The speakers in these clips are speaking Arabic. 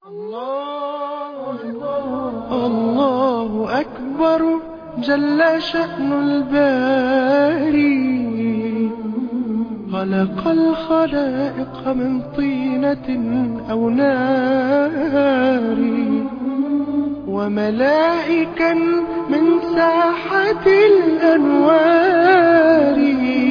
الله أكبر جل شأن الباري، خلق الخلائق من طينة أو نار، وملائكا من ساحة الأنوار،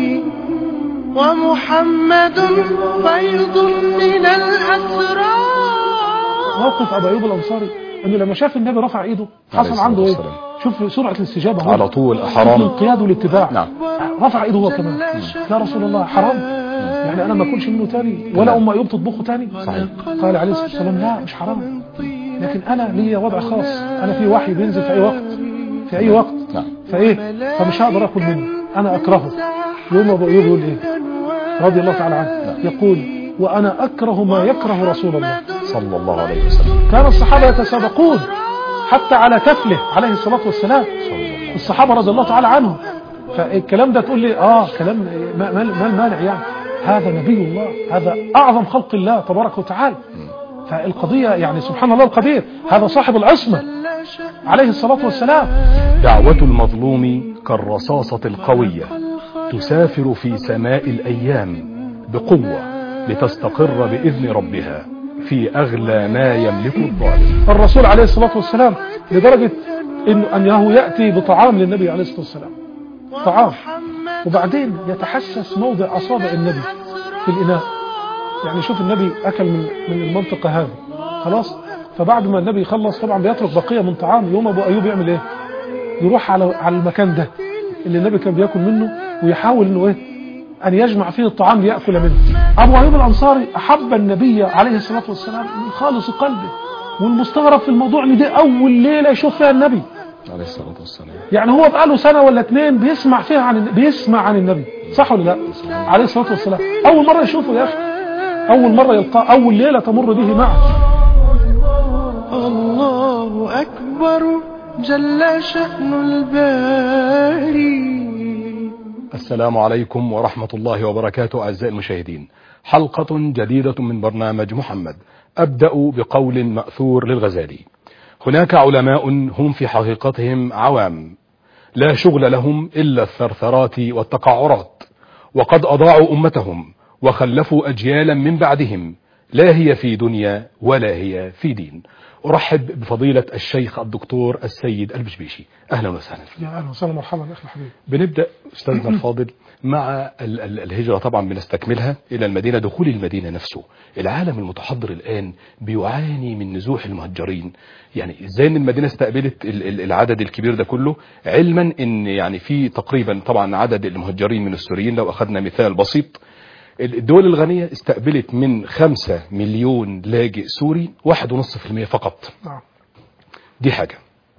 ومحمد فيض من الأسرار. موقف أبو أيوب الأنصاري أنه لما شاف النبي رفع إيده حصل عنده إيه؟ شوف سرعة الاستجابة على طول، حرام الانقياد والاتباع. نعم. رفع إيده هو كمان، يا رسول الله حرام، يعني أنا ما أكلش منه تاني ولا أم أيوب تطبخه تاني؟ صحيح. قال عليه الصلاة والسلام لا مش حرام، لكن أنا لي وضع خاص، أنا في وحي بينزل في أي وقت في أي وقت. نعم. فمش هقدر أكل منه، أنا أكرهه. يوم أبو أيوب يقول إيه رضي الله تعالى عنه؟ يقول وأنا أكره ما يكره رسول الله صلى الله عليه وسلم. كان الصحابة يتسابقون حتى على كفله عليه الصلاة والسلام، الصحابة رضي الله تعالى عنهم. فالكلام ده تقول لي كلام ما المانع؟ يعني هذا نبي الله، هذا أعظم خلق الله تبارك وتعالى. فالقضية يعني سبحان الله القدير، هذا صاحب العصمة عليه الصلاة والسلام. دعوة المظلوم كالرصاصة القوية تسافر في سماء الأيام بقوة لتستقر بإذن ربها في أغلى ما يملك الظالم. الرسول عليه الصلاة والسلام لدرجة أنه يأتي بطعام للنبي عليه الصلاة والسلام، طعام، وبعدين يتحسس موضع أصابع النبي في الإناء. يعني شوف النبي أكل من المنطقة هذه خلاص، فبعد ما النبي يخلص طبعا بيترك بقية من طعام. يوم أبو أيوب يعمل إيه؟ يروح على المكان ده اللي النبي كان بيأكل منه ويحاول إنه أن يجمع فيه الطعام ليأكل منه. أبو أيوب الأنصاري أحب النبي عليه الصلاة والسلام من خالص قلبه، والمستغرب في الموضوع إن دي أول ليلة يشوف فيها النبي عليه الصلاة والسلام. يعني هو بقاله سنة ولا 2 بيسمع فيها بيسمع عن النبي، صح ولا لا؟ عليه الصلاة والسلام أول مرة يشوفه يا أخي، أول مرة يلقاه، أول ليلة تمر به معه. الله أكبر جل شأن الباري. السلام عليكم ورحمة الله وبركاته. أعزائي المشاهدين، حلقة جديدة من برنامج محمد. أبدأ بقول مأثور للغزالي: هناك علماء هم في حقيقتهم عوام لا شغل لهم إلا الثرثرات والتقعرات، وقد أضاعوا أمتهم وخلفوا أجيالا من بعدهم لا هي في دنيا ولا هي في دين. أرحب بفضيلة الشيخ الدكتور السيد البشبيشي، أهلا وسهلا. يا أهلا وسهلا، مرحبا أخي الحبيب. بنبدأ أستاذنا الفاضل مع الهجرة، طبعا بنستكملها إلى المدينة، دخول المدينة نفسه. العالم المتحضر الآن بيعاني من نزوح المهجرين، يعني إزاي إن المدينة استقبلت العدد الكبير ده كله، علما إن يعني في تقريبا طبعا عدد المهجرين من السوريين، لو أخذنا مثال بسيط، الدول الغنية استقبلت من 5 مليون لاجئ سوري 1.5% فقط. دي حاجة.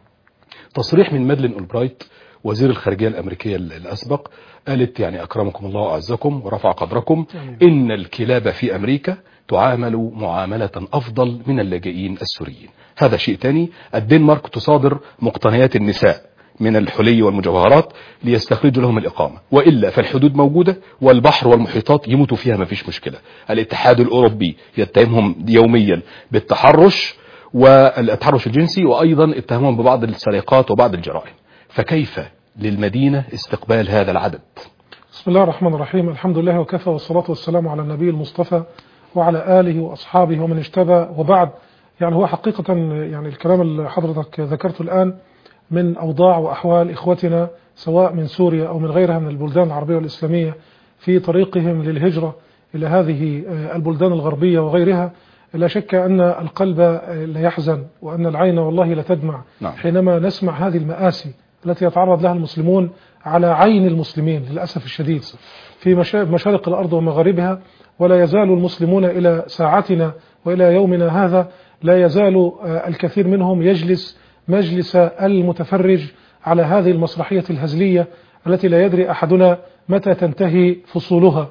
تصريح من مادلين أولبرايت وزير الخارجية الأمريكية الأسبق، قالت يعني أكرمكم الله وأعزكم ورفع قدركم، إن الكلاب في أمريكا تعامل معاملة أفضل من اللاجئين السوريين. هذا شيء تاني. الدنمارك تصادر مقتنيات النساء من الحلي والمجوهرات ليستخرجوا لهم الإقامة، وإلا فالحدود موجودة والبحر والمحيطات يموتوا فيها ما فيش مشكلة. الاتحاد الأوروبي يتهمهم يوميا بالتحرش والتحرش الجنسي، وأيضا اتهمهم ببعض السرقات وبعض الجرائم. فكيف للمدينة استقبال هذا العدد؟ بسم الله الرحمن الرحيم، الحمد لله وكفى، والصلاة والسلام على النبي المصطفى وعلى آله وأصحابه ومن اجتبى، وبعد. يعني هو حقيقة يعني الكلام اللي حضرتك ذكرته الآن من أوضاع وأحوال إخوتنا سواء من سوريا أو من غيرها من البلدان العربية والإسلامية في طريقهم للهجرة إلى هذه البلدان الغربية وغيرها، لا شك أن القلب لا يحزن وأن العين والله لا تدمع حينما نسمع هذه المآسي التي يتعرض لها المسلمون على عين المسلمين للأسف الشديد في مشارق الأرض ومغاربها. ولا يزال المسلمون إلى ساعتنا وإلى يومنا هذا لا يزال الكثير منهم يجلس مجلس المتفرج على هذه المسرحية الهزلية التي لا يدري أحدنا متى تنتهي فصولها.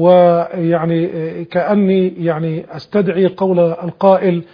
ويعني كأني يعني أستدعي قول القائل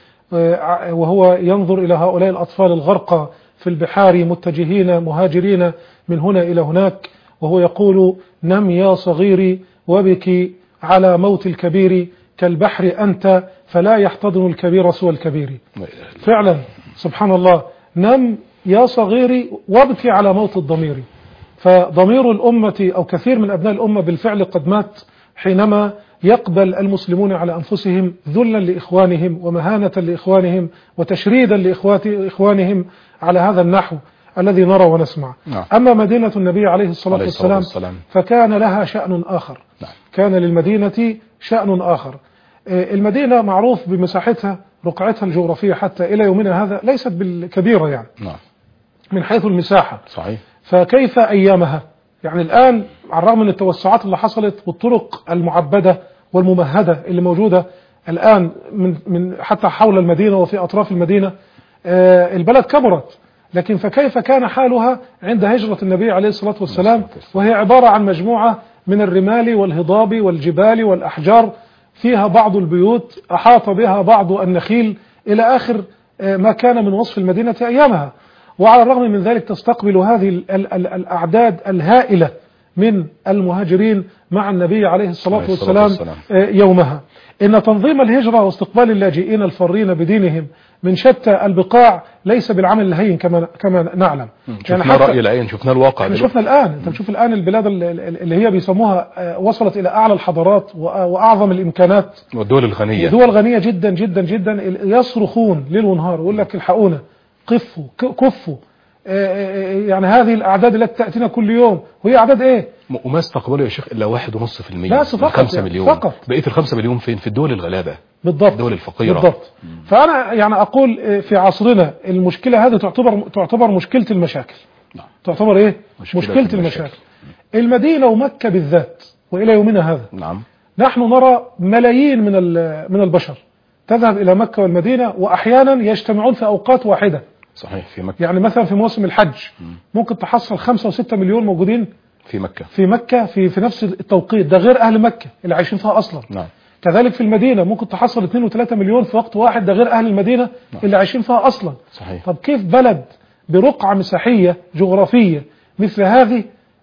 وهو ينظر إلى هؤلاء الأطفال الغرقى في البحار متجهين مهاجرين من هنا إلى هناك، وهو يقول: نم يا صغيري وبكي على موت الكبير، كالبحر أنت فلا يحتضن الكبير سوى الكبير. فعلا سبحان الله، نم يا صغيري وابكي على موت الضمير. فضمير الأمة أو كثير من أبناء الأمة بالفعل قد مات حينما يقبل المسلمون على أنفسهم ذلا لإخوانهم ومهانة لإخوانهم وتشريدا لإخوانهم على هذا النحو الذي نرى ونسمع. أما مدينة النبي عليه الصلاة والسلام فكان لها شأن آخر. كان للمدينة شأن آخر. المدينة معروف بمساحتها، رقعتها الجغرافية حتى إلى يومنا هذا ليست بالكبيرة يعني من حيث المساحة. صحيح. فكيف أيامها؟ يعني الآن على الرغم من التوسعات اللي حصلت والطرق المعبدة والممهدة اللي موجودة الآن من حتى حول المدينة وفي أطراف المدينة، البلد كبرت، لكن فكيف كان حالها عند هجرة النبي عليه الصلاة والسلام، وهي عبارة عن مجموعة من الرمال والهضاب والجبال والأحجار، فيها بعض البيوت، أحاط بها بعض النخيل، إلى آخر ما كان من وصف المدينة أيامها. وعلى الرغم من ذلك تستقبل هذه الأعداد الهائلة من المهاجرين مع النبي عليه الصلاة والسلام يومها. إن تنظيم الهجرة واستقبال اللاجئين الفارين بدينهم من شتى البقاع ليس بالعمل الهين كما نعلم. شفنا رأي العين، شفنا الواقع. احنا شفنا الآن، انت بتشوف الآن البلاد اللي هي بيسموها وصلت إلى أعلى الحضارات وأعظم الإمكانات، والدول الغنية، ودول غنية جدا جدا جدا، يصرخون ليل ونهار ويقول لك الحقونا، قفوا كفوا. يعني هذه الأعداد التي تأتينا كل يوم وهي أعداد إيه؟ وما استقبلوا يا شيخ إلا 1.5% بس فقط، 5 مليون فقط. بقية ال5 مليون فين؟ في الدول الغلابة، بالضبط، الدول الفقيرة. بالضبط. فأنا يعني أقول في عصرنا المشكلة هذه تعتبر مشكلة المشاكل. تعتبر إيه؟ مشكلة المشاكل. المدينة ومكة بالذات وإلى يومنا هذا نحن نرى ملايين من البشر تذهب إلى مكة والمدينة، وأحيانا يجتمعون في أوقات واحدة. صحيح. في مكة يعني مثلا في موسم الحج ممكن تحصل 5 و6 مليون موجودين في مكة في نفس التوقيت ده، غير أهل مكة اللي عايشين فيها أصلا. كذلك في المدينة ممكن تحصل 2 و3 مليون في وقت واحد، ده غير أهل المدينة اللي عايشين فيها أصلا. صحيح. طب كيف بلد برقعة مساحية جغرافية مثل هذه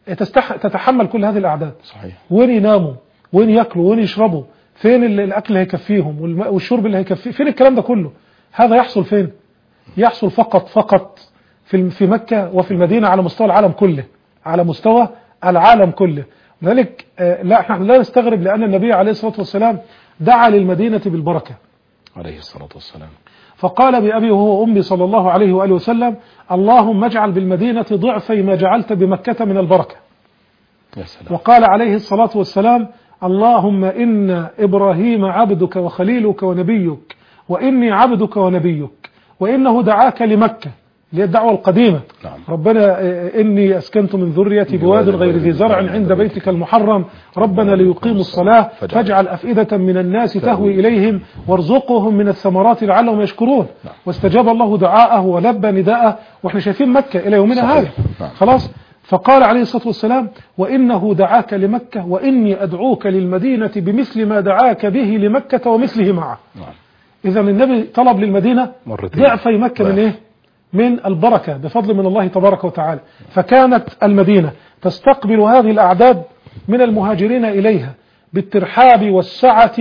تتحمل كل هذه الأعداد؟ صحيح. وين يناموا، وين يأكلوا، وين يشربوا، فين الأكل اللي هيكفيهم والشرب اللي هيكفيه، فين الكلام ده كله؟ هذا يحصل فين؟ يحصل فقط في مكة وفي المدينة على مستوى العالم كله، على مستوى العالم كله. لذلك احنا لا نستغرب، لأن النبي عليه الصلاة والسلام دعا للمدينة بالبركة عليه الصلاة والسلام، فقال بأبي وهو أمي صلى الله عليه وآله وسلم: اللهم اجعل بالمدينة ضعفي ما جعلت بمكة من البركة. يا سلام. وقال عليه الصلاة والسلام: اللهم إن إبراهيم عبدك وخليلك ونبيك، وإني عبدك ونبيك، وإنه دعاك لمكة، اللي هي الدعوة القديمة. ربنا إني أسكنت من ذريتي بواد غير ذي زرع عند بيتك المحرم ربنا ليقيموا الصلاة فاجعل أفئدة من الناس تهوي إليهم وارزقهم من الثمرات لعلهم يشكرون. واستجاب الله دعاءه ولبى نداءه، واحنا شايفين مكة إلى يومنا هذا. خلاص. فقال عليه الصلاة والسلام: وإنه دعاك لمكة وإني أدعوك للمدينة بمثل ما دعاك به لمكة ومثله معه. إذا النبي طلب للمدينة ضعفي مكة من إيه؟ من البركة بفضل من الله تبارك وتعالى. فكانت المدينة تستقبل هذه الأعداد من المهاجرين إليها بالترحاب والسعة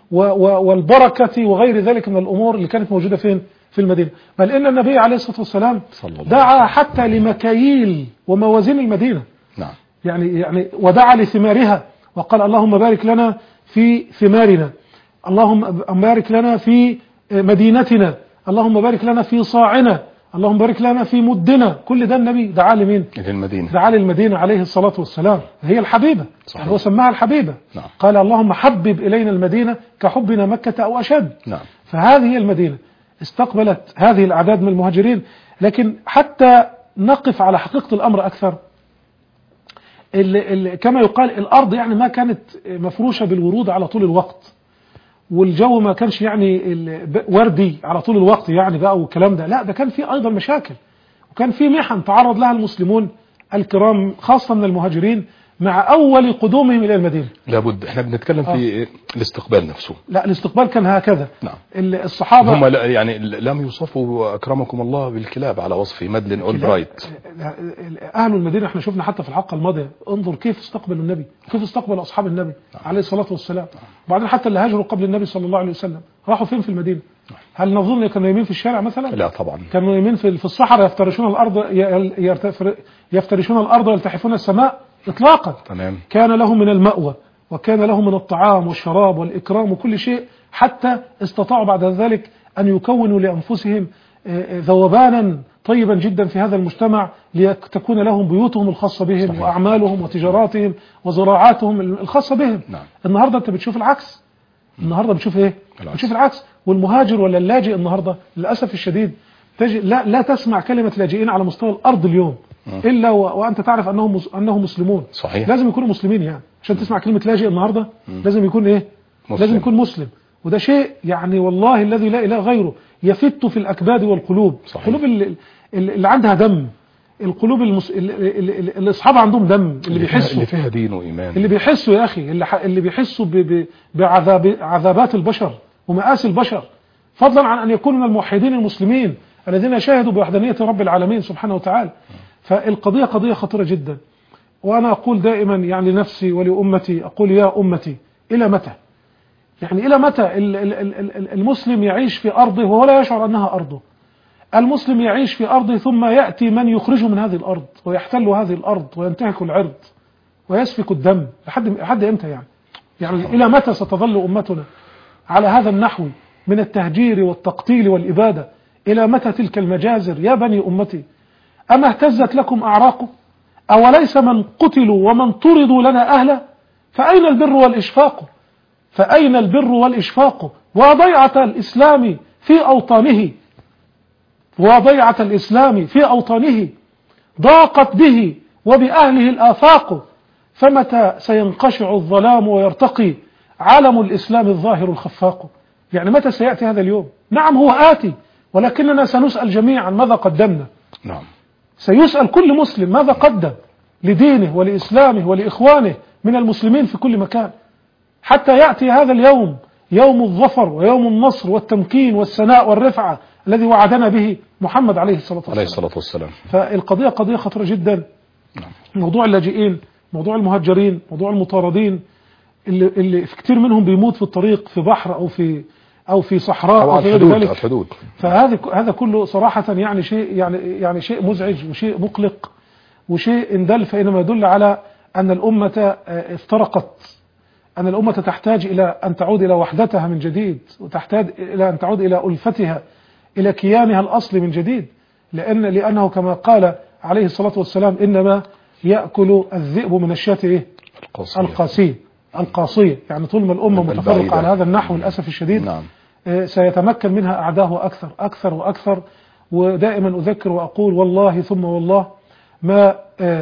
والبركة وغير ذلك من الأمور اللي كانت موجودة فين؟ في المدينة. بل إن النبي عليه الصلاة والسلام دعا حتى لمكاييل وموازين المدينة. يعني ودعا لثمارها وقال: اللهم بارك لنا في ثمارنا، اللهم بارك لنا في مدينتنا، اللهم بارك لنا في صاعنا، اللهم بارك لنا في مدنا. كل ده النبي دعا لمين؟ للمدينة. دعا للمدينة عليه الصلاة والسلام، هي الحبيبة. يعني هو سماها الحبيبة. قال: اللهم حبب إلينا المدينة كحبنا مكة أو أشد. فهذه هي المدينة استقبلت هذه الأعداد من المهاجرين. لكن حتى نقف على حقيقة الأمر أكثر، كما يقال الأرض يعني ما كانت مفروشة بالورود على طول الوقت، والجو ما كانش يعني وردي على طول الوقت يعني بقى والكلام ده. لا، ده كان في أيضا مشاكل، وكان في محن تعرض لها المسلمون الكرام خاصة من المهاجرين مع أول قدومهم إلى المدينة. لابد احنا بنتكلم في الاستقبال نفسه. لا، الاستقبال كان هكذا. نعم. الصحابة هم يعني لم يوصفوا أكرمكم الله بالكلاب على وصف مادلين أولبرايت. أهل المدينة احنا شفنا حتى في الحلقة الماضية، انظر كيف استقبل النبي، كيف استقبل أصحاب النبي عليه الصلاة والسلام. وبعدين حتى اللي هاجروا قبل النبي صلى الله عليه وسلم راحوا فين في المدينة؟ هل نظن كانوا يمين في الشارع مثلا؟ لا طبعا. كانوا يمين في الصحراء يفترشون الأرض، يفترشون الأرض ويلتحفون السماء إطلاقا. تمام. كان لهم من المأوى وكان لهم من الطعام والشراب والإكرام وكل شيء، حتى استطاعوا بعد ذلك أن يكونوا لأنفسهم ذوبانا طيبا جدا في هذا المجتمع، لتكون لهم بيوتهم الخاصة بهم. صحيح. وأعمالهم وتجاراتهم وزراعاتهم الخاصة بهم. نعم. النهاردة أنت بتشوف العكس. النهاردة بتشوف إيه؟ بتشوف العكس. والمهاجر ولا اللاجئ النهاردة للأسف الشديد لا تسمع كلمة لاجئين على مستوى الأرض اليوم إلا وأنت تعرف أنهم مسلمون. صحيح. لازم يكونوا مسلمين يعني عشان تسمع كلمة لاجئ النهاردة. لازم يكون إيه؟ مسلم. لازم يكون مسلم. وده شيء يعني والله الذي لا إله غيره يفت في الأكباد والقلوب. صحيح. القلوب اللي عندها دم، القلوب اللي أصحابها عندهم دم، اللي بيحسوا، اللي فيها دين وإيمان، اللي بيحسوا يا أخي، اللي بيحسوا بعذابات البشر ومآسي البشر، فضلا عن أن يكونوا من الموحدين المسلمين الذين شاهدوا بوحدانية رب العالمين سبحانه وتعالى. فالقضية قضية خطيرة جدا. وأنا أقول دائما يعني لنفسي ولأمتي، أقول يا أمتي إلى متى؟ يعني إلى متى المسلم يعيش في أرضه وهو لا يشعر أنها أرضه؟ المسلم يعيش في أرضه ثم يأتي من يخرجه من هذه الأرض ويحتل هذه الأرض وينتهك العرض ويسفك الدم. لحد إمتى يعني إلى متى ستظل أمتنا على هذا النحو من التهجير والتقتيل والإبادة؟ إلى متى تلك المجازر يا بني أمتي؟ أما اهتزت لكم أعراقه؟ أوليس من قتلوا ومن طردوا لنا أهلا؟ فأين البر والإشفاق؟ فأين البر والإشفاق؟ وضيعة الإسلام في أوطانه، وضيعة الإسلام في أوطانه ضاقت به وبأهله الآفاق. فمتى سينقشع الظلام ويرتقي عالم الإسلام الظاهر الخفاق؟ يعني متى سيأتي هذا اليوم؟ نعم هو آتي، ولكننا سنسأل جميعا ماذا قدمنا. نعم. سيسأل كل مسلم ماذا قدم لدينه ولإسلامه ولإخوانه من المسلمين في كل مكان، حتى يأتي هذا اليوم، يوم الظفر ويوم النصر والتمكين والسناء والرفعة الذي وعدنا به محمد عليه الصلاة والسلام. فالقضية قضية خطيرة جدا. موضوع اللاجئين، موضوع المهجرين، موضوع المطاردين اللي في كتير منهم بيموت في الطريق في بحر أو في صحراء أو في غير ذلك. الحدود. فهذا كله صراحة يعني شيء مزعج وشيء مقلق وشيء إن دل فإنما يدل على أن الأمة افترقت، أن الأمة تحتاج إلى أن تعود إلى وحدتها من جديد، وتحتاج إلى أن تعود إلى ألفتها، إلى كيانها الأصلي من جديد. لأنه كما قال عليه الصلاة والسلام إنما يأكل الذئب من الشاة إيه؟ القاصية. يعني طول ما الأمة متفرقة على هذا النحو للأسف الشديد. نعم. سيتمكن منها أعداه أكثر وأكثر. ودائما أذكر وأقول والله ثم والله ما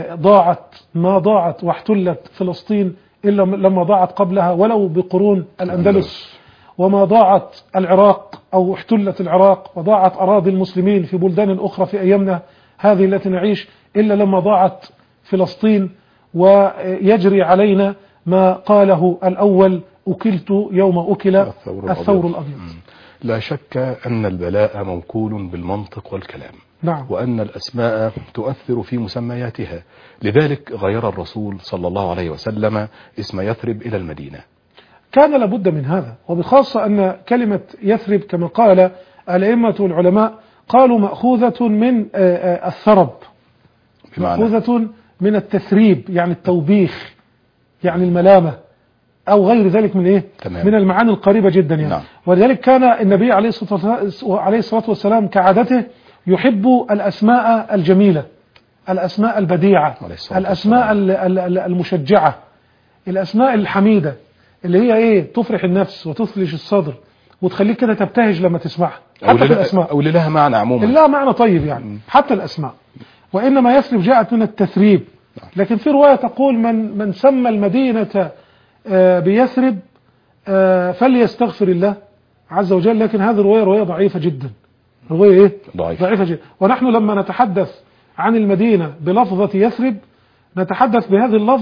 ضاعت واحتلت فلسطين إلا لما ضاعت قبلها ولو بقرون الأندلس، وما ضاعت العراق أو احتلت العراق وضاعت أراضي المسلمين في بلدان أخرى في أيامنا هذه التي نعيش إلا لما ضاعت فلسطين. ويجري علينا ما قاله الأول: أكلت يوم أكل الثور الأبيض. لا شك أن البلاء موكول بالمنطق والكلام. نعم. وأن الأسماء تؤثر في مسمياتها، لذلك غير الرسول صلى الله عليه وسلم اسم يثرب إلى المدينة. كان لابد من هذا، وبخاصة أن كلمة يثرب كما قال الأئمة والعلماء قالوا مأخوذة من الثرب، مأخوذة من التثريب يعني التوبيخ، يعني الملامة أو غير ذلك من إيه؟ تمام. من المعاني القريبة جدا يعني. نعم. ولذلك كان النبي عليه الصلاة والسلام كعادته يحب الأسماء الجميلة، الأسماء البديعة، الأسماء المشجعة، الأسماء الحميدة اللي هي إيه؟ تفرح النفس وتثلج الصدر وتخليك كده تبتهج لما تسمعها. حتى في الأسماء أو لها معنى عموما، لها معنى طيب يعني. حتى الأسماء. وإنما يثرب جاءت من التثريب. لكن في رواية تقول من سمى المدينة بيثرب فليستغفر الله عز وجل. لكن هذه رواية ضعيفة جدا. رواية إيه؟ ضعيفة جدا. ونحن لما نتحدث عن المدينة بلفظة يثرب نتحدث بهذه اللفظة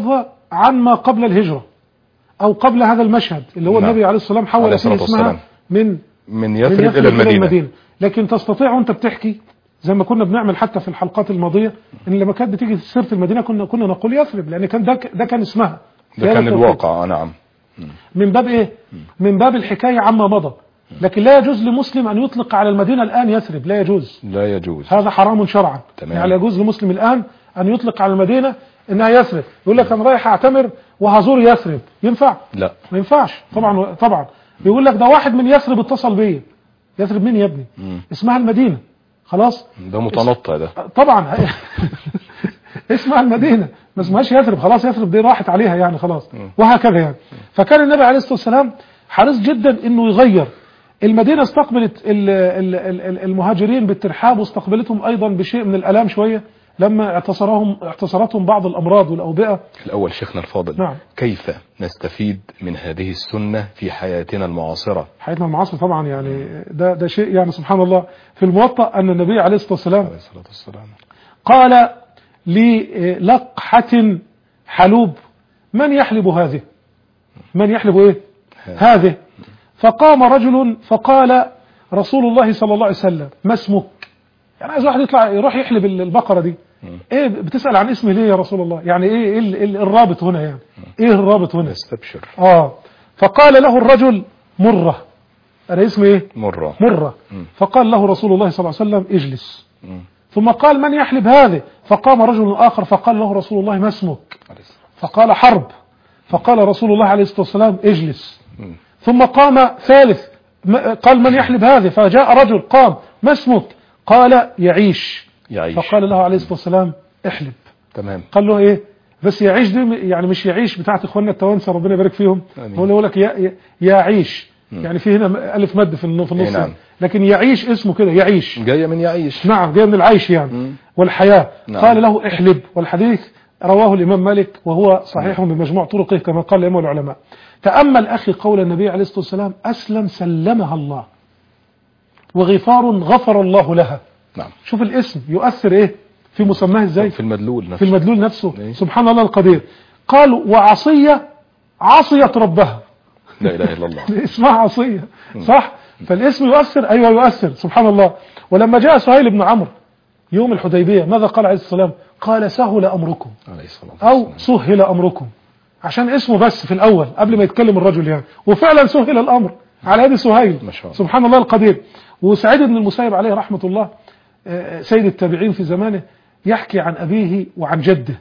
عن ما قبل الهجرة أو قبل هذا المشهد اللي هو النبي عليه الصلاة والسلام حول فيه اسمها من يثرب إلى المدينة. لكن تستطيع وانت بتحكي زي ما كنا بنعمل حتى في الحلقات الماضية، ان لما كانت بتيجي سيرة المدينة كنا نقول يثرب، لأن كان ده كان اسمها، ده كان الواقع. نعم. من باب ايه؟ من باب الحكاية عما مضى. لكن لا يجوز لمسلم أن يطلق على المدينة الآن يثرب، لا يجوز، لا يجوز، هذا حرام شرعا. يعني لا يجوز لمسلم الآن أن يطلق على المدينة إنها يثرب. يقول لك أنا رايح أعتمر وهزور يثرب، ينفع؟ لا، ما ينفعش طبعا. بيقول لك ده واحد من يثرب اتصل بيا. يثرب مين يا ابني؟ اسمها المدينة، خلاص. ده متنطع ده طبعا اسمها المدينة، ما اسمهاش يثرب، خلاص يثرب دي راحت عليها يعني خلاص. وهكذا يعني. فكان النبي عليه الصلاة والسلام حريص جدا انه يغير. المدينة استقبلت المهاجرين بالترحاب، واستقبلتهم ايضا بشيء من الالام شوية لما اعتصرتهم بعض الامراض والاوبئة. الاول شيخنا الفاضل، نعم. كيف نستفيد من هذه السنة في حياتنا المعاصرة؟ حياتنا المعاصرة طبعا يعني ده شيء يعني سبحان الله. في الموطأ ان النبي عليه الصلاة والسلام قال للقحة حلوب من يحلب هذه؟ من يحلب ايه؟ هذه. فقام رجل فقال رسول الله صلى الله عليه وسلم ما اسمك؟ يعني عايز واحد يطلع يروح يحلب البقرة دي، ايه بتسأل عن اسمي ليه يا رسول الله؟ يعني ايه الرابط هنا يعني؟ ايه الرابط هنا؟ استبشر. فقال له الرجل مرة. انا اسمي ايه؟ مرة. فقال له رسول الله صلى الله عليه وسلم اجلس. ثم قال من يحلب هذه؟ فقام رجل آخر فقال له رسول الله ما اسمك؟ فقال حرب. فقال رسول الله عليه الصلاة والسلام اجلس. ثم قام ثالث قال من يحلب هذه؟ فجاء رجل قام ما اسمك؟ قال يعيش. فقال له عليه الصلاة والسلام احلب. تمام. قال له ايه؟ بس يعيش دي يعني مش يعيش بتاعت اخواننا التوانسه ربنا يبارك فيهم، هو يقول لك يعيش يعني في هنا الف مد في النص. نعم. لكن يعيش اسمه كده يعيش، جايه من يعيش. نعم جايه من العيش يعني والحياة. نعم. قال له احلب. والحديث رواه الإمام مالك وهو صحيح بمجموع طرقه كما قال الأئمة والعلماء. تأمل أخي قول النبي عليه الصلاة والسلام أسلم سلمها الله، وغفار غفر الله لها. نعم. شوف الاسم يؤثر ايه في مسماه ازاي؟ في المدلول نفسه. في المدلول نفسه. إيه؟ سبحان الله القدير. قال وعصية عصيت ربها. لا إله إلا الله. اسمها عصية، صح؟ فالاسم يؤثر، أيوة يؤثر، سبحان الله. ولما جاء سهيل بن عمرو يوم الحديبية ماذا قال عليه الصلاة والسلام؟ قال سهل أمركم أو سهل أمركم، عشان اسمه بس في الأول قبل ما يتكلم الرجل يعني، وفعلا سهل الأمر على يد سهيل. سبحان الله القدير. وسعيد بن المسيب عليه رحمة الله سيد التابعين في زمانه يحكي عن أبيه وعن جده.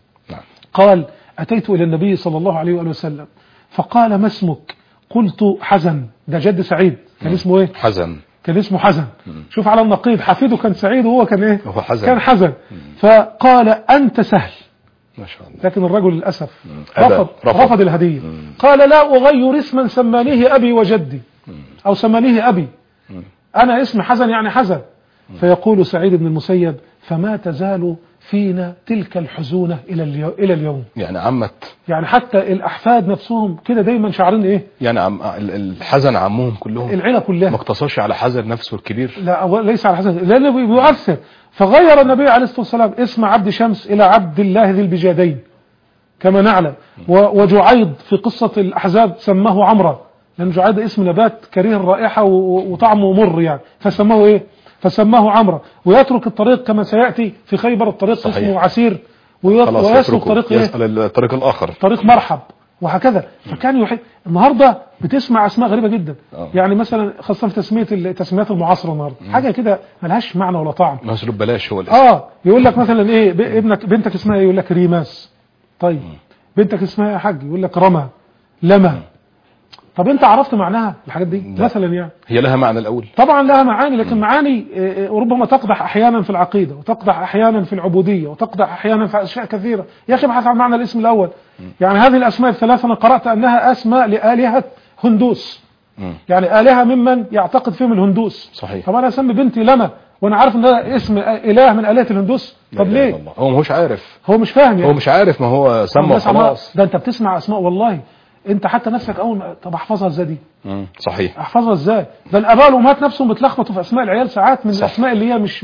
قال أتيت إلى النبي صلى الله عليه وآله وسلم فقال ما اسمك؟ قلت حزن. ده جد سعيد كان اسمه ايه؟ حزن. كان اسمه حزن. شوف على النقيض، حفيده كان سعيد وهو كان ايه؟ هو حزن. كان حزن. فقال أنت سهل. ما شاء الله. لكن الرجل للأسف رفض الهدية. قال لا أغير اسما سمانيه أبي وجدي أو سمانيه أبي، أنا اسم حزن يعني حزن. فيقول سعيد بن المسيب فما تزال فينا تلك الحزونة إلى اليوم. يعني عمت، يعني حتى الأحفاد نفسهم كده دايما شعرين إيه؟ يعني الحزن عمهم كلهم، العيلة كلها ما اقتصرش على حزن نفسه الكبير. لا ليس على حزن، لأنه بيؤثر. فغير النبي عليه الصلاة والسلام اسم عبد شمس إلى عبد الله ذي البجادين كما نعلم. وجعيض في قصة الأحزاب سماه عمرا، لأن جعيض اسم نبات كريه الرائحة وطعمه مر يعني، فسماه إيه؟ فسماه عمرا. ويترك الطريق كما سيأتي في خيبر الطريق صحيح. اسمه عسير، ويسلك طريق إيه؟ يسأل الطريق الآخر، طريق مرحب وهكذا. فكان يحب. النهاردة بتسمع أسماء غريبة جدا يعني مثلا خاصة في التسميات المعاصرة النهاردة حاجة كده ملهاش معنى ولا طعم، مسلوب بلاش هو الاسم. يقول لك مثلا ايه بنتك اسمها ايه؟ يقول لك ريماس. طيب بنتك اسمها يا حاج؟ يقول لك رمى، لما. طب انت عرفت معناها الحاجات دي؟ لا. مثلا يعني هي لها معنى الاول؟ طبعا لها معاني، لكن معاني ربما تقدح احيانا في العقيدة، وتقدح احيانا في العبودية، وتقدح احيانا في اشياء كثيرة. يا اخي ابحث عن معنى الاسم الاول. يعني هذه الاسماء الثلاثة انا قرأت انها اسماء لآلهة هندوس، يعني آلهة ممن يعتقد فيهم الهندوس. صحيح. طب انا اسمي بنتي لما وانا عارف ان ده اسم اله من آلهة الهندوس؟ طب ليه؟ هو مش عارف، هو مش فاهم يعني. هو مش عارف، ما هو سمى خلاص. ده انت بتسمع اسماء والله انت حتى نفسك اول طب احفظها ازاي دي؟ صحيح. احفظها ازاي؟ ده الاباء والامهات نفسهم بتلخبطوا في اسماء العيال ساعات من صح. الاسماء اللي هي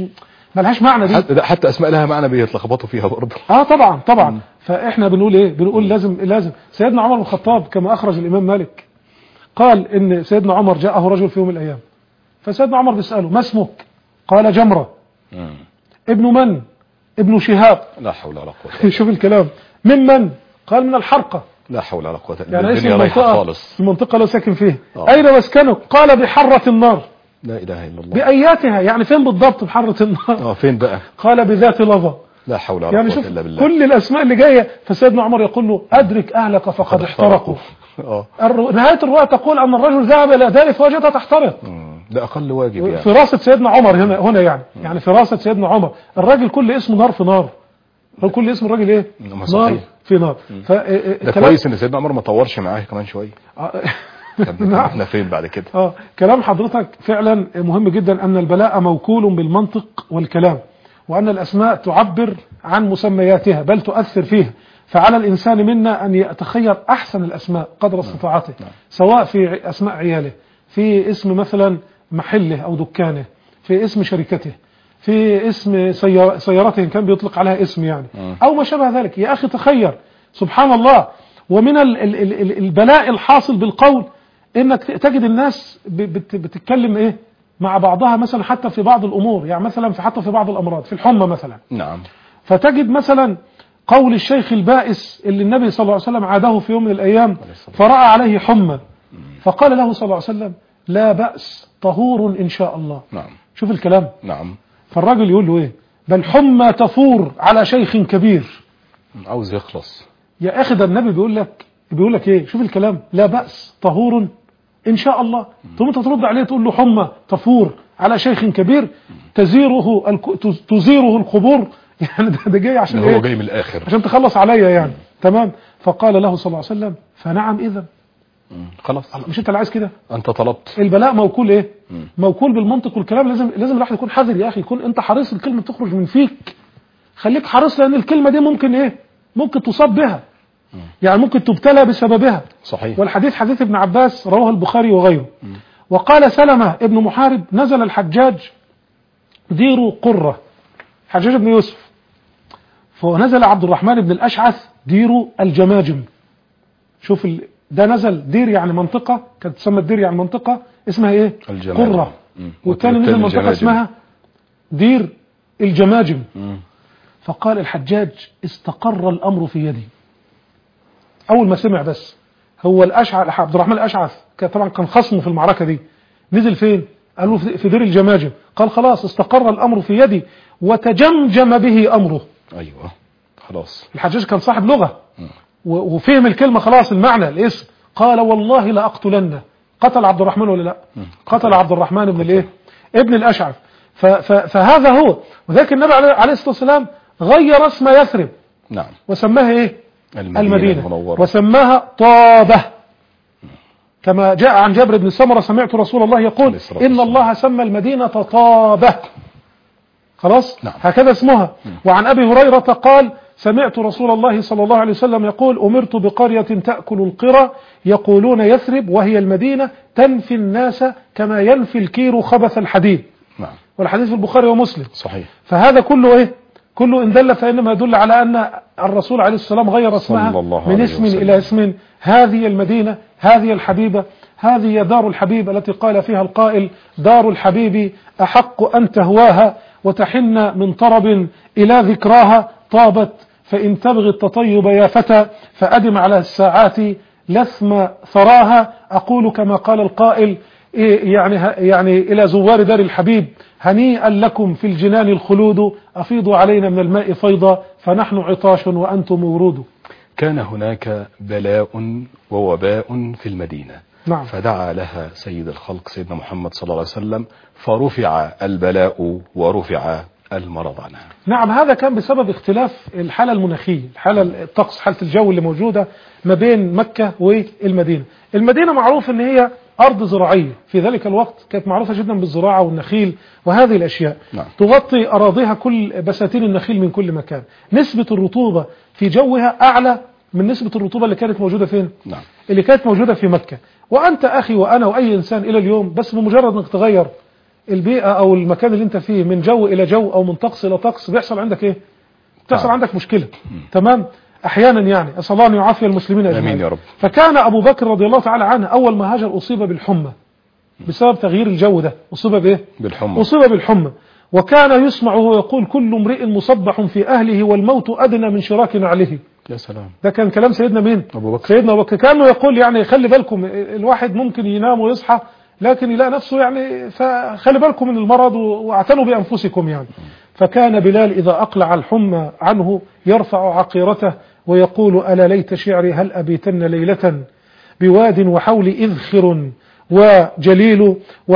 ملهاش معنى دي. حتى اسماء لها معنى بيتلخبطوا فيها برضه. طبعا. فاحنا بنقول ايه؟ بنقول لازم سيدنا عمر بن الخطاب كما اخرج الامام مالك قال ان سيدنا عمر جاءه رجل في يوم من الايام، فسيدنا عمر بيساله ما اسمك؟ قال جمره. ابن من؟ ابن شهاب. لا حول ولا قوه. شوف الكلام. من؟ قال من الحرقه. لا حول ولا قوه الا يعني بالله. الدنيا رايحه خالص. المنطقه اللي ساكن فيها. اين مسكنك؟ قال بحره النار. لا اله الا الله. باياتها، يعني فين بالضبط بحره النار؟ فين بقى؟ قال بذات لظى. لا حول ولا يعني قوه شوف الا بالله. كل الاسماء اللي جايه، فسيدنا عمر يقول له ادرك اهلك فقد احترقوا. نهايه الروايه تقول ان الرجل ذهب الى داره فوجدها تحترق. ده اقل واجب يعني. فراسه سيدنا عمر هنا يعني فراسه سيدنا عمر. الراجل كل اسمه نار في نار. كل اسم الراجل ايه؟ نار في نار. ده كويس ان سيدنا عمر ما طورش معاه كمان شويه. احنا فين بعد كده؟ كلام حضرتك فعلا مهم جدا، ان البلاء موكول بالمنطق والكلام، وان الاسماء تعبر عن مسمياتها بل تؤثر فيها. فعلى الانسان منا ان يتخير احسن الاسماء قدر استطاعته، سواء في اسماء عياله، في اسم مثلا محله او دكانه، في اسم شركته، في اسم سيارته كان بيطلق عليها اسم يعني، او ما شابه ذلك. يا اخي تخير، سبحان الله. ومن البلاء الحاصل بالقول انك تجد الناس بتتكلم ايه مع بعضها، مثلا حتى في بعض الامور، يعني مثلا حتى في بعض الامراض، في الحمى مثلا. نعم. فتجد مثلا قول الشيخ البائس اللي النبي صلى الله عليه وسلم عاده في يوم من الايام فرأى عليه حمى، فقال له صلى الله عليه وسلم لا بأس طهور ان شاء الله. نعم. شوف الكلام. نعم. فالراجل يقول له ايه؟ بل حمى تفور على شيخ كبير. عاوز يخلص يا اخي، ده النبي بيقول لك ايه؟ شوف الكلام. لا بأس طهور ان شاء الله. ثم انت ترد عليه تقول له حمى تفور على شيخ كبير تزيره القبور. يعني ده جاي عشان ايه؟ هو جاي من الاخر عشان تخلص عليا يعني. تمام. فقال له صلى الله عليه وسلم فنعم اذا. خلاص، مش انت اللي عايز كده؟ انت طلبت. البلاء موكول ايه؟ موكول بالمنطق والكلام. لازم الواحد يكون حذر يا اخي، يكون انت حريص الكلمه تخرج من فيك. خليك حريص، لان الكلمه دي ممكن ايه؟ ممكن تصاب بها، يعني ممكن تبتلى بسببها. صحيح. والحديث حديث ابن عباس رواه البخاري وغيره. وقال سلمة ابن محارب نزل الحجاج دير قرة، حجاج بن يوسف، فنزل عبد الرحمن بن الأشعث دير الجماجم. شوف ده نزل دير يعني منطقة، كانت تسمى الدير يعني منطقة اسمها ايه؟ الجماجم. قرة. والثاني نزل منطقة اسمها دير الجماجم. فقال الحجاج استقر الأمر في يدي. أول ما سمع بس هو الأشعث عبد الرحمن الأشعث طبعا كان خصمه في المعركة دي، نزل فين؟ قالوا في دير الجماجم. قال خلاص استقر الأمر في يدي وتجمجم به أمره. أيوة خلاص. الحجاج كان صاحب لغة وفهم الكلمة خلاص، المعنى الاسم. قال والله لا أقتلنه. قتل عبد الرحمن ولا لا؟ قتل عبد الرحمن بن الايه؟ ابن الأشعث. فهذا هو. وذلك النبي عليه الصلاة والسلام غير اسم يثرب. نعم. وسماها ايه؟ المدينة. المنورة. وسماها طابة، كما جاء عن جابر بن سمرة سمعت رسول الله يقول إن الله سمى المدينة طابة. خلاص. نعم. هكذا اسمها. وعن أبي هريرة قال سمعت رسول الله صلى الله عليه وسلم يقول أمرت بقرية تأكل القرى يقولون يثرب وهي المدينة تنفي الناس كما ينفي الكير خبث الحديد. نعم. والحديث في البخاري ومسلم. صحيح. فهذا كله ايه؟ كله إن دل فإنما يدل على أن الرسول عليه السلام غير اسمها من اسم إلى اسم. هذه المدينة، هذه الحبيبة، هذه دار الحبيب التي قال فيها القائل دار الحبيب أحق أن تهواها وتحن من طرب إلى ذكراها طابت فإن تبغي التطيب يا فتى فأدم على الساعات لثم ثراها. أقول كما قال القائل يعني إلى زوار دار الحبيب هنيئا لكم في الجنان الخلود أفيضوا علينا من الماء فيضا فنحن عطاش وأنتم ورود. كان هناك بلاء ووباء في المدينة. نعم. فدعا لها سيد الخلق سيدنا محمد صلى الله عليه وسلم فرفع البلاء ورفع المرض عنها. نعم. هذا كان بسبب اختلاف الحالة المناخية، الحالة الطقس، حالة الجو اللي موجودة ما بين مكة والمدينة. المدينة معروف ان هي أرض زراعية في ذلك الوقت، كانت معروفة جدا بالزراعة والنخيل وهذه الأشياء. نعم. تغطي أراضيها كل بساتين النخيل من كل مكان. نسبة الرطوبة في جوها أعلى من نسبة الرطوبة اللي كانت موجودة فين؟ نعم. اللي كانت موجودة في مكة. وأنت أخي وأنا وأي إنسان إلى اليوم بس بمجرد أنك تغير البيئة أو المكان اللي أنت فيه من جو إلى جو أو من طقس إلى طقس بيحصل عندك إيه؟ بتحصل عندك مشكلة. تمام؟ أحيانا يعني أسأل الله أن يعافي المسلمين أجمعين. آمين يا رب. فكان أبو بكر رضي الله تعالى عنه أول ما هاجر أصيب بالحمى بسبب تغيير الجو ده. أصيب بإيه؟ بالحمى. أصيب بالحمى. وكان يسمع وهو يقول كل امرئ مصبح في أهله والموت أدنى من شراك نعله. يا سلام. ده كان كلام سيدنا مين؟ أبو بكر. سيدنا أبو بكر. كانه يقول يعني خلي بالكم، الواحد ممكن ينام ويصحى لكن يلاقي نفسه يعني، فخلي بالكم من المرض واعتنوا بأنفسكم يعني. فكان بلال إذا أقلع الحمى عنه يرفع عقيرته ويقول ألا ليت شعري هل أبيتن ليلة بواد وحول إذخر وجليل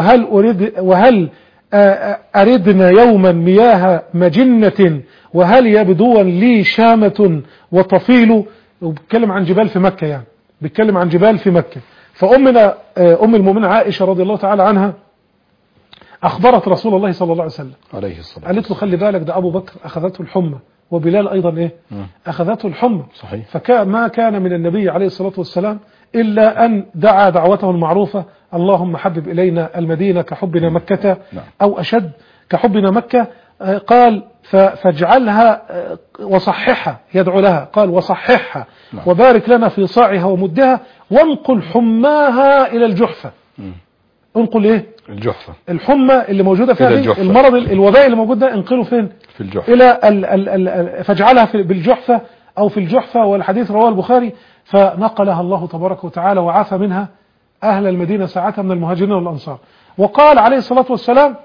وهل أردنا يوما مياه مجنة وهل يبدوا لي شامة وطفيل. وبيتكلم عن جبال في مكة يعني، بيتكلم عن جبال في مكة. فأمنا أم المؤمنين عائشة رضي الله تعالى عنها أخبرت رسول الله صلى الله عليه وسلم عليه الصلاة قالت له خلي بالك ده أبو بكر أخذته الحمى وبلال أيضا إيه أخذته الحمى. صحيح. فما كان من النبي عليه الصلاة والسلام إلا أن دعا دعوته المعروفة اللهم حبب إلينا المدينة كحبنا مكة أو أشد كحبنا مكة. قال فاجعلها وصححها، يدعو لها قال وصححها وبارك لنا في صاعها ومدها وانقل حماها إلى الجحفة. انقل ايه؟ الجحفة. الحمى اللي موجودة فيها دي المرض الوباء اللي موجود ده انقله فين؟ في الجحفة. إلى فاجعلها بالجحفة أو في الجحفة. والحديث رواه البخاري. فنقلها الله تبارك وتعالى وعافى منها أهل المدينة ساعتها من المهاجرين والأنصار. وقال عليه الصلاة والسلام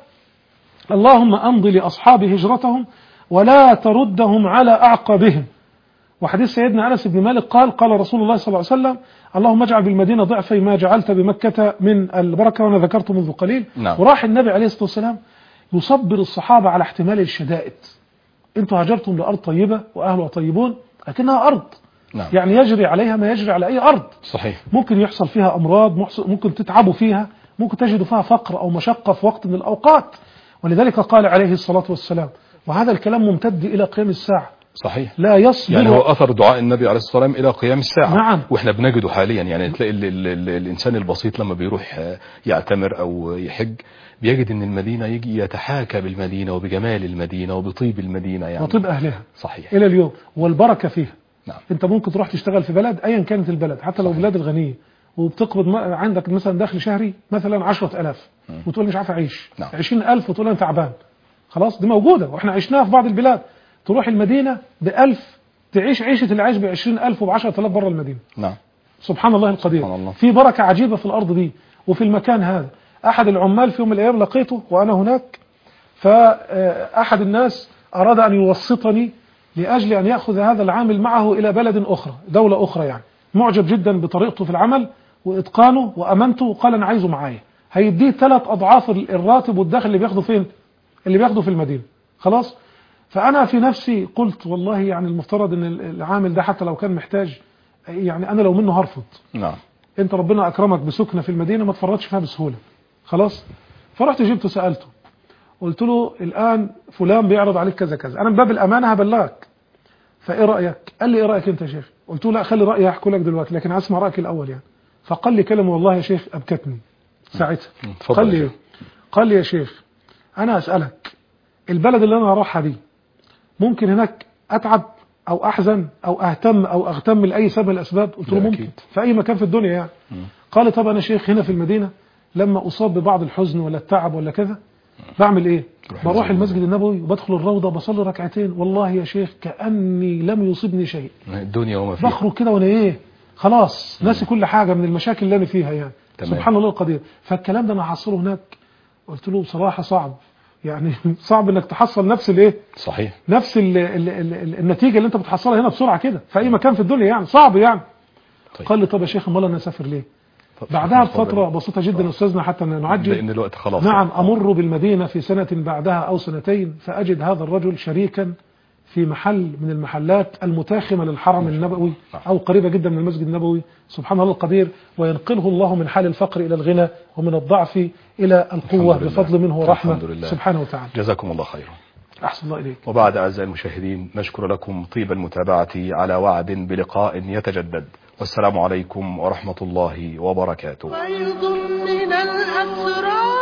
اللهم أمضي لأصحاب هجرتهم ولا تردهم على أعقابهم. وحديث سيدنا أنس بن مالك قال رسول الله صلى الله عليه وسلم اللهم اجعل بالمدينة ضعفي ما جعلت بمكة من البركة، وأنا ذكرت منذ قليل. وراح النبي عليه الصلاة والسلام يصبر الصحابة على احتمال الشدائد. انتوا هاجرتم لأرض طيبة وأهلها طيبون لكنها أرض يعني يجري عليها ما يجري على أي أرض. صحيح. ممكن يحصل فيها أمراض، ممكن تتعبوا فيها، ممكن تجدوا فيها فقر أو مشقة في وقت من الأوقات. ولذلك قال عليه الصلاة والسلام وهذا الكلام ممتد إلى قيام الساعة. صحيح. لا يصبر يعني هو أثر دعاء النبي عليه الصلاة والسلام إلى قيام الساعة. نعم. وإحنا بنجده حاليا يعني تلاقي الإنسان البسيط لما بيروح يعتمر أو يحج بيجد إن المدينة يجي يتحاكى بالمدينة وبجمال المدينة وبطيب المدينة يعني وطيب أهلها. صحيح. إلى اليوم والبركة فيها. نعم. أنت ممكن تروح تشتغل في بلد أيا كانت البلد حتى لو بلاد الغنية وبتقبض عندك مثلا دخل شهري مثلا 10,000 وتقول مش عارف أعيش. نعم. 20,000 وتقول أنا تعبان. خلاص دي موجودة وإحنا عشناها في بعض البلاد. تروح المدينة ب1000 تعيش عيشة اللي عايش ب20,000 وب10,000 بره المدينة. نعم. سبحان الله القدير. سبحان الله. في بركة عجيبة في الأرض دي وفي المكان هذا. أحد العمال في يوم من الأيام لقيته وأنا هناك، فأحد الناس أراد أن يوسطني لأجل أن يأخذ هذا العامل معه إلى بلد أخرى دولة أخرى يعني. معجب جدا بطريقته في العمل وإتقانه وأمنته وقال أنا عايزه معايا. هيديه 3 أضعاف الراتب والدخل اللي بياخده فين؟ اللي بياخده في المدينة. خلاص. فأنا في نفسي قلت والله يعني المفترض أن العامل ده حتى لو كان محتاج يعني أنا لو منه هرفض. نعم. أنت ربنا أكرمك بسكنة في المدينة ما تفرطش فيها بسهولة. خلاص. فرحت جبته سألته قلت له الآن فلان بيعرض عليك كذا كذا، أنا من باب الأمانة هبلغك، فإيه رأيك؟ قال لي إيه رأيك أنت يا شيخ؟ قلت له لا خلي رأيي أحكي لك دلوقتي لكن أسمع رأيك الأول يعني. فقال لي كلمة والله يا شيخ أبكتني ساعتها. قال لي يا شيخ أنا أسألك البلد اللي أنا أروحها دي ممكن هناك أتعب أو أحزن أو أهتم أو أغتم لأي سبب من الأسباب؟ قلت له ممكن في أي مكان في الدنيا يعني. قال لي طب أنا شيخ هنا في المدينة لما أصاب ببعض الحزن ولا التعب ولا كذا بعمل إيه؟ بروح المسجد النبوي وبدخل الروضة بصلي ركعتين والله يا شيخ كأني لم يصيبني شيء. الدنيا وما فيها. بخرج كده وأنا إيه؟ خلاص ناسي كل حاجة من المشاكل اللي أنا فيها يعني. تمام. سبحان الله القدير. فالكلام ده أنا حصله هناك. قلت له بصراحة صعب يعني صعب انك تحصل نفس الايه؟ صحيح. نفس النتيجة اللي انت بتحصلها هنا بسرعة كده في اي مكان في الدنيا يعني صعب يعني. طيب. قال لي طب يا شيخ امال انا اسافر ليه؟ بعدها بفترة بسيطة جدا استاذنا حتى نعجل لان الوقت خلاص. نعم. امر بالمدينة في سنة بعدها او سنتين فاجد هذا الرجل شريكا في محل من المحلات المتاخمة للحرم النبوي أو قريبة جدا من المسجد النبوي. سبحان الله القدير. وينقله الله من حال الفقر إلى الغنى ومن الضعف إلى القوة بفضل منه ورحمة سبحانه وتعالى. جزاكم الله خيرا. أحسن الله إليك. وبعد أعزائي المشاهدين نشكر لكم طيب المتابعة على وعد بلقاء يتجدد والسلام عليكم ورحمة الله وبركاته. فيض من الأسرار